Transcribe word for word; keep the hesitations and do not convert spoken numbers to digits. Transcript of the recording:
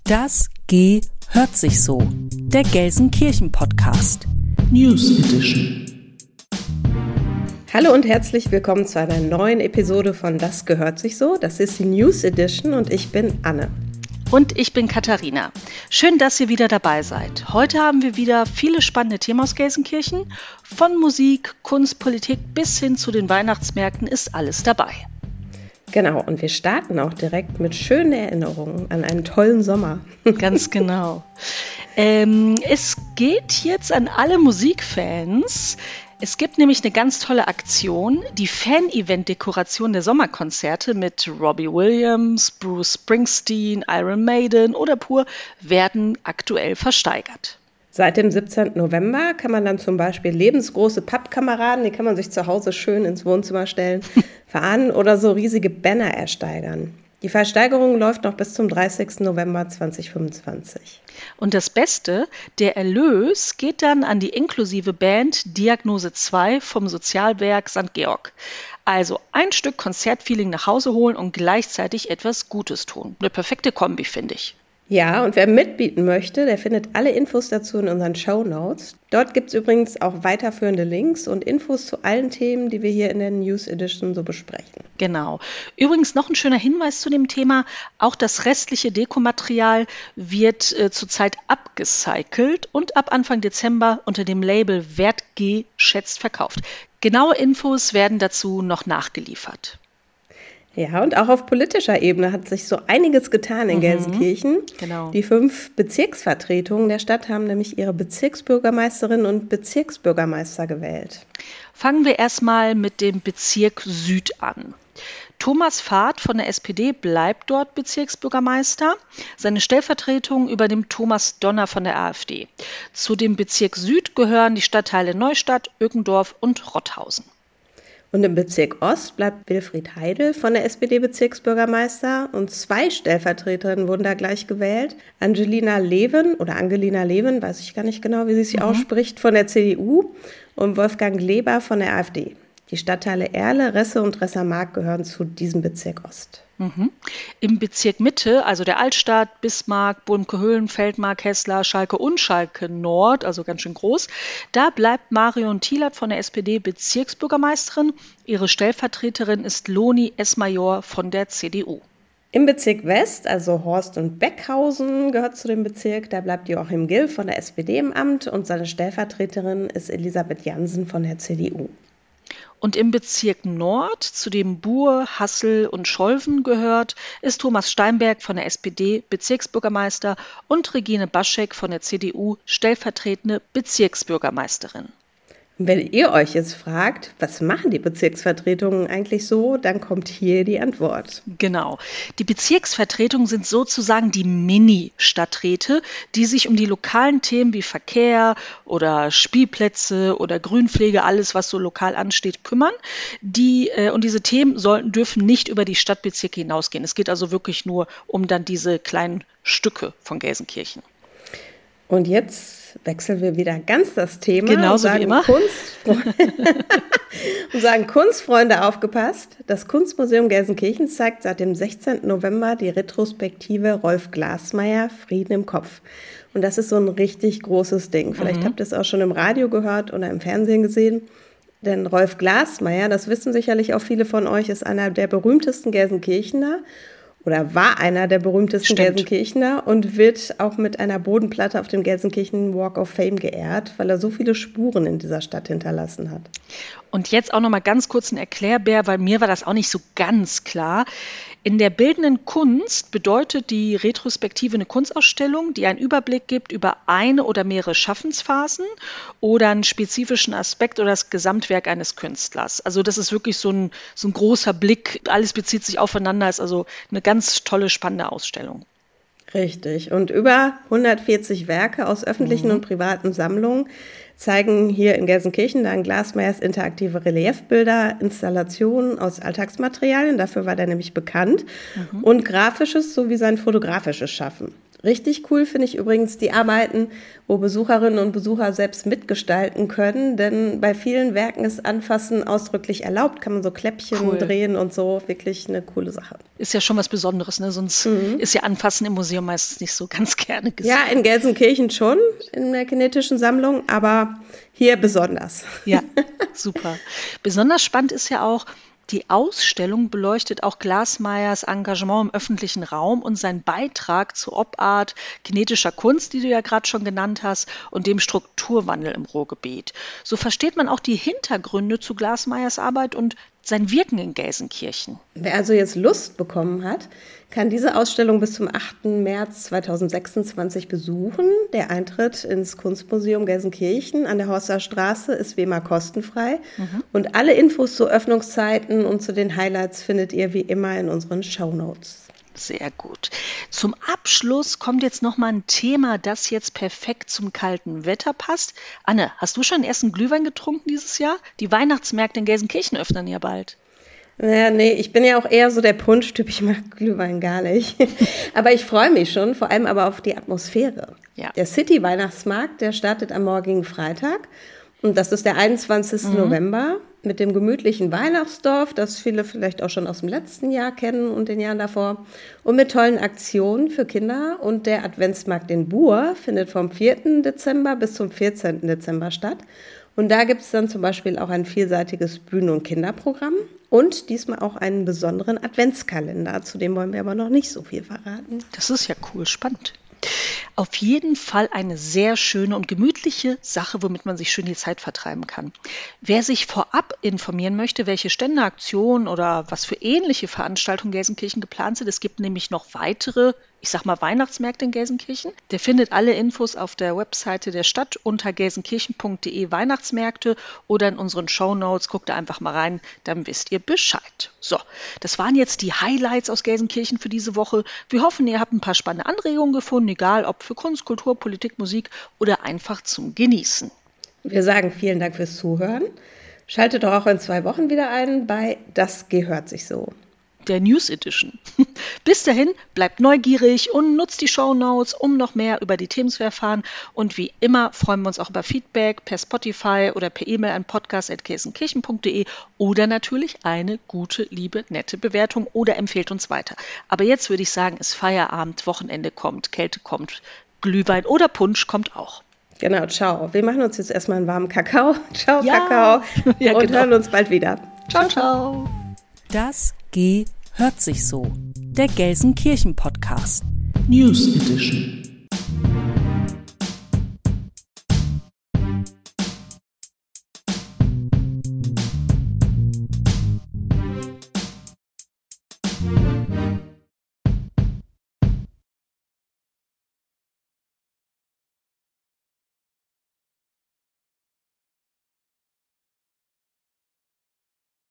Das G hört sich so. Der Gelsenkirchen-Podcast. News Edition. Hallo und herzlich willkommen zu einer neuen Episode von Das gehört sich so. Das ist die News Edition und ich bin Anne. Und ich bin Katharina. Schön, dass ihr wieder dabei seid. Heute haben wir wieder viele spannende Themen aus Gelsenkirchen. Von Musik, Kunst, Politik bis hin zu den Weihnachtsmärkten ist alles dabei. Genau, und wir starten auch direkt mit schönen Erinnerungen an einen tollen Sommer. Ganz genau. Ähm, es geht jetzt an alle Musikfans. Es gibt nämlich eine ganz tolle Aktion, die Fan-Event-Dekoration der Sommerkonzerte mit Robbie Williams, Bruce Springsteen, Iron Maiden oder Pur werden aktuell versteigert. Seit dem siebzehnten November kann man dann zum Beispiel lebensgroße Pappkameraden, die kann man sich zu Hause schön ins Wohnzimmer stellen, verahnen oder so riesige Banner ersteigern. Die Versteigerung läuft noch bis zum dreißigsten November zweitausendfünfundzwanzig. Und das Beste, der Erlös geht dann an die inklusive Band Diagnose zwei vom Sozialwerk Sankt Georg. Also ein Stück Konzertfeeling nach Hause holen und gleichzeitig etwas Gutes tun. Eine perfekte Kombi, finde ich. Ja, und wer mitbieten möchte, der findet alle Infos dazu in unseren Shownotes. Dort gibt es übrigens auch weiterführende Links und Infos zu allen Themen, die wir hier in der News Edition so besprechen. Genau. Übrigens noch ein schöner Hinweis zu dem Thema. Auch das restliche Dekomaterial wird äh, zurzeit abgecycelt und ab Anfang Dezember unter dem Label wertgeschätzt verkauft. Genaue Infos werden dazu noch nachgeliefert. Ja, und auch auf politischer Ebene hat sich so einiges getan in mhm, Gelsenkirchen. Genau. Die fünf Bezirksvertretungen der Stadt haben nämlich ihre Bezirksbürgermeisterinnen und Bezirksbürgermeister gewählt. Fangen wir erstmal mit dem Bezirk Süd an. Thomas Fahrt von der S P D bleibt dort Bezirksbürgermeister. Seine Stellvertretung übernimmt Thomas Donner von der AfD. Zu dem Bezirk Süd gehören die Stadtteile Neustadt, Öckendorf und Rotthausen. Und im Bezirk Ost bleibt Wilfried Heidel von der S P D-Bezirksbürgermeister und zwei Stellvertreterinnen wurden da gleich gewählt. Angelina Leven oder Angelina Leven, weiß ich gar nicht genau, wie sie sich mhm. ausspricht, von der C D U und Wolfgang Leber von der AfD. Die Stadtteile Erle, Resse und Ressermark gehören zu diesem Bezirk Ost. Mhm. Im Bezirk Mitte, also der Altstadt, Bismarck, Bulmke-Höhlen, Feldmark, Hessler, Schalke und Schalke Nord, also ganz schön groß, da bleibt Marion Thielert von der S P D Bezirksbürgermeisterin. Ihre Stellvertreterin ist Loni Esmajor von der C D U. Im Bezirk West, also Horst und Beckhausen gehört zu dem Bezirk, da bleibt Joachim Gill von der S P D im Amt und seine Stellvertreterin ist Elisabeth Jansen von der C D U. Und im Bezirk Nord, zu dem Buhr, Hassel und Scholven gehört, ist Thomas Steinberg von der S P D Bezirksbürgermeister und Regine Baschek von der C D U stellvertretende Bezirksbürgermeisterin. Wenn ihr euch jetzt fragt, was machen die Bezirksvertretungen eigentlich so, dann kommt hier die Antwort. Genau. Die Bezirksvertretungen sind sozusagen die Mini-Stadträte, die sich um die lokalen Themen wie Verkehr oder Spielplätze oder Grünpflege, alles was so lokal ansteht, kümmern. Die, äh, und diese Themen sollten, dürfen nicht über die Stadtbezirke hinausgehen. Es geht also wirklich nur um dann diese kleinen Stücke von Gelsenkirchen. Und jetzt wechseln wir wieder ganz das Thema. Genauso und wie immer. Kunstfreunde, und sagen Kunstfreunde aufgepasst. Das Kunstmuseum Gelsenkirchen zeigt seit dem sechzehnten November die Retrospektive Rolf Glasmeier Frieden im Kopf. Und das ist so ein richtig großes Ding. Vielleicht mhm. habt ihr es auch schon im Radio gehört oder im Fernsehen gesehen. Denn Rolf Glasmeier, das wissen sicherlich auch viele von euch, ist einer der berühmtesten Gelsenkirchener. Oder war einer der berühmtesten Stimmt. Gelsenkirchener und wird auch mit einer Bodenplatte auf dem Gelsenkirchen Walk of Fame geehrt, weil er so viele Spuren in dieser Stadt hinterlassen hat. Und jetzt auch noch mal ganz kurz ein Erklärbär, weil mir war das auch nicht so ganz klar. In der bildenden Kunst bedeutet die Retrospektive eine Kunstausstellung, die einen Überblick gibt über eine oder mehrere Schaffensphasen oder einen spezifischen Aspekt oder das Gesamtwerk eines Künstlers. Also das ist wirklich so ein, so ein großer Blick, alles bezieht sich aufeinander, ist also eine ganz tolle, spannende Ausstellung. Richtig. Und über hundertvierzig Werke aus öffentlichen mhm. und privaten Sammlungen zeigen hier in Gelsenkirchen dann Glasmeiers interaktive Reliefbilder, Installationen aus Alltagsmaterialien, dafür war der nämlich bekannt, mhm. und grafisches sowie sein fotografisches Schaffen. Richtig cool finde ich übrigens die Arbeiten, wo Besucherinnen und Besucher selbst mitgestalten können, denn bei vielen Werken ist Anfassen ausdrücklich erlaubt, kann man so Kläppchen cool. drehen und so, wirklich eine coole Sache. Ist ja schon was Besonderes, ne? Sonst mhm. ist ja Anfassen im Museum meistens nicht so ganz gerne gesehen. Ja, in Gelsenkirchen schon, in der kinetischen Sammlung, aber hier besonders. Ja, super. Besonders spannend ist ja auch, die Ausstellung beleuchtet auch Glasmeyers Engagement im öffentlichen Raum und seinen Beitrag zur Obart kinetischer Kunst, die du ja gerade schon genannt hast, und dem Strukturwandel im Ruhrgebiet. So versteht man auch die Hintergründe zu Glasmeyers Arbeit und sein Wirken in Gelsenkirchen. Wer also jetzt Lust bekommen hat, kann diese Ausstellung bis zum achten März zweitausendsechsundzwanzig besuchen. Der Eintritt ins Kunstmuseum Gelsenkirchen an der Horster Straße ist wie immer kostenfrei. Mhm. Und alle Infos zu Öffnungszeiten und zu den Highlights findet ihr wie immer in unseren Shownotes. Sehr gut. Zum Abschluss kommt jetzt noch mal ein Thema, das jetzt perfekt zum kalten Wetter passt. Anne, hast du schon den ersten Glühwein getrunken dieses Jahr? Die Weihnachtsmärkte in Gelsenkirchen öffnen ja bald. Naja, nee, ich bin ja auch eher so der Punschtyp, ich mag Glühwein gar nicht. Aber ich freue mich schon, vor allem aber auf die Atmosphäre. Ja. Der City-Weihnachtsmarkt, der startet am morgigen Freitag. Und das ist der einundzwanzigsten Mhm. November mit dem gemütlichen Weihnachtsdorf, das viele vielleicht auch schon aus dem letzten Jahr kennen und den Jahren davor. Und mit tollen Aktionen für Kinder. Und der Adventsmarkt in Buhr findet vom vierten Dezember bis zum vierzehnten Dezember statt. Und da gibt es dann zum Beispiel auch ein vielseitiges Bühnen- und Kinderprogramm und diesmal auch einen besonderen Adventskalender. Zu dem wollen wir aber noch nicht so viel verraten. Das ist ja cool, spannend. Auf jeden Fall eine sehr schöne und gemütliche Sache, womit man sich schön die Zeit vertreiben kann. Wer sich vorab informieren möchte, welche Stände, Aktionen oder was für ähnliche Veranstaltungen in Gelsenkirchen geplant sind, es gibt nämlich noch weitere, ich sag mal Weihnachtsmärkte in Gelsenkirchen. Der findet alle Infos auf der Webseite der Stadt unter gelsenkirchen punkt de Weihnachtsmärkte oder in unseren Shownotes. Guckt da einfach mal rein, dann wisst ihr Bescheid. So, das waren jetzt die Highlights aus Gelsenkirchen für diese Woche. Wir hoffen, ihr habt ein paar spannende Anregungen gefunden, egal ob für Kunst, Kultur, Politik, Musik oder einfach zum Genießen. Wir sagen vielen Dank fürs Zuhören. Schaltet doch auch in zwei Wochen wieder ein bei Das gehört sich so. Der News Edition. Bis dahin, bleibt neugierig und nutzt die Shownotes, um noch mehr über die Themen zu erfahren. Und wie immer freuen wir uns auch über Feedback per Spotify oder per E-Mail an podcast at gelsenkirchen punkt de oder natürlich eine gute, liebe, nette Bewertung oder empfehlt uns weiter. Aber jetzt würde ich sagen, ist Feierabend, Wochenende kommt, Kälte kommt, Glühwein oder Punsch kommt auch. Genau, ciao. Wir machen uns jetzt erstmal einen warmen Kakao. Ciao, ja. Kakao. Ja, und genau. hören uns bald wieder. Ciao, ciao. Das G hört sich so. Der Gelsenkirchen Podcast. News Edition.